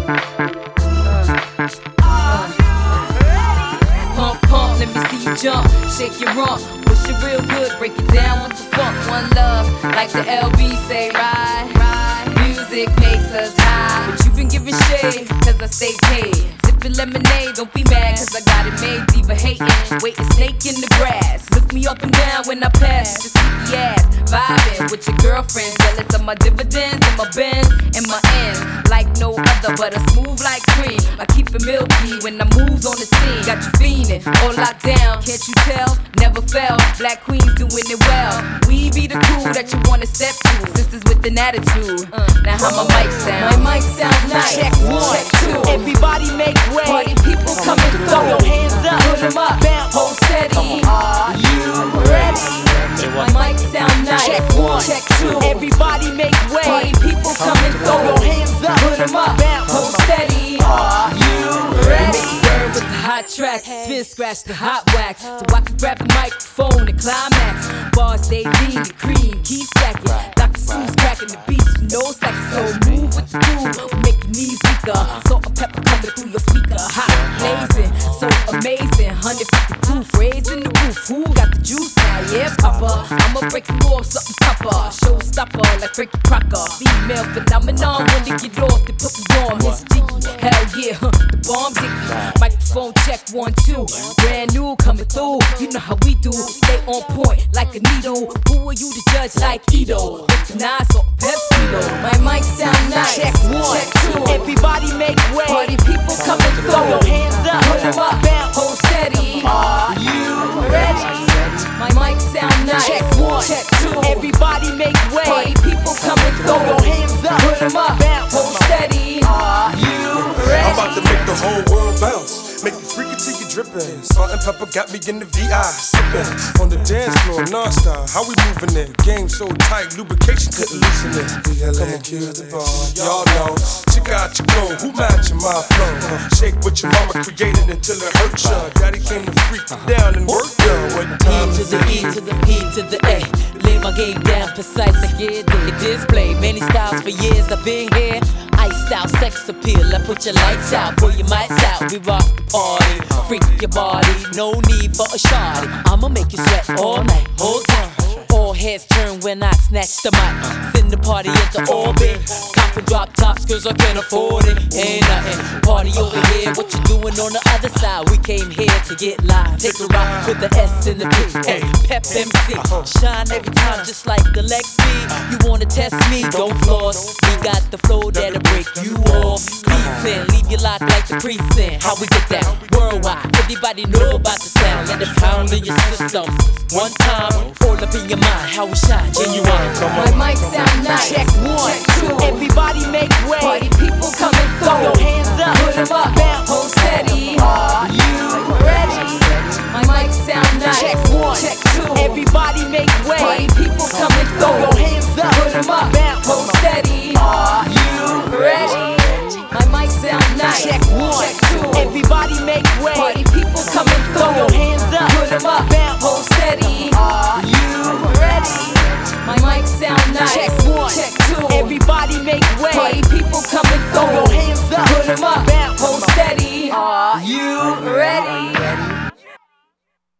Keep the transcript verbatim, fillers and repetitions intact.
Pump, pump, let me see you jump. Shake your rump, push it real good. Break it down with the funk. One love, like the L B say, ride, ride. Music makes us high, but you been giving shade, cause I stay paid. Sipping lemonade, don't be mad, cause I got it made. Diva hating, waiting snake in the grass. Look me up and down when I pass, just sneaky ass. Vibing with your girlfriend, jealous of my dividends and my bends and my ends. Like no other, but a smooth like cream. I keep it milky when I move on the scene. Got you fiending, all locked down, can't you tell? Never fell, black queens doing it well. We be the crew that you wanna step to, sisters with an attitude. Uh, now how my mic sound? My mic sound nice. Check one, check two. Everybody make way. Party people coming through. Throw your hands up, put 'em up, bounce, hold steady. Are you ready? My mic sound nice. Check one, check two. Everybody make way. Party people coming Throw through. your hands up, Put 'em up, bounce, hold steady. Are you ready? Bird with the hot track, spin scratch the hot wax, so I can grab the microphone and climax. Bars stay lean, the cream keep stacking. Doctor Seuss cracking the beats, no slacking. So move with the groove, make your knees weaker. Salt and pepper coming through your speaker, hot blazing, so amazing. one hundred fifty proof, raising the roof. Who got the juice now? Yeah, Papa. I'ma break you off something proper. Showstopper like Frankie Crocker. Female phenomenon when they get off, they put me on. Miss Jiggy, hell yeah, huh, the bomb Jiggy. Microphone check one two, brand new coming through. You know how we do, stay on point like a needle. Who are you to judge like Edo? Nice or Pepsi? My mic sound nice. Check one, check two. Everybody make way. Party people coming through. Throw your hands up, Put 'em up, bounce, hold steady. Are you ready? My mic sound nice. Check one, check two. Everybody make way. Party people coming Throw through. your hands up, Put 'em up, bounce, hold steady. Are you ready? I'm about to make the whole world bounce. Make you freaky till you drippin'. Salt and pepper got me in the V I sippin'. On the dance floor, non-stop. How we moving it? Game so tight, lubrication couldn't loosen it. V L A kill the bar, y'all know. Check out your glow, who matching my flow? Shake what your mama created until it hurt ya. Daddy came to freak you down and work ya. What time E to is the it? E to the P to the A. Lay my game down precise like it did display. Many styles for years I've been here. Ice style, sex appeal. I put your lights out, pull your mics out. We rock the party, freak your body. No need for a shawty. I'ma make you sweat all night, whole time. All heads turn when I snatch the mic. Send the party into orbit. Cop and drop tops cause I can't afford it. Ain't nothing. Party over here. What you doing on the other side? We came here to get live. Take a ride with the S in the P. Hey, Pep M C. Shine every time just like the Lex B. You wanna test me? Don't floss. We got the flow that'll break you off. Decent. Leave you locked like the precinct. How we get down? Worldwide. Everybody know about the sound. Let it pound in your system. One time. All up in your mind. How we shine. Genuine. My mic sound nice. Check one, check two. Everybody make way. Party people coming through. Throw your hands up, Put 'em up, bounce, hold steady. Are you ready? My mic sound nice. Check one, check two. Everybody make way. Party people coming Throw through. your hands up, Put 'em up, bounce, hold steady. Are you ready? My mic sound nice. Check one, check two. Everybody make way. Party people coming through. Throw your hands up, Put 'em up, bounce, hold steady. Are you ready? My mic sound nice. Check one, check two. Everybody make way. Party people coming Throw through. your hands up, Put 'em up, bounce, hold steady. Are you ready?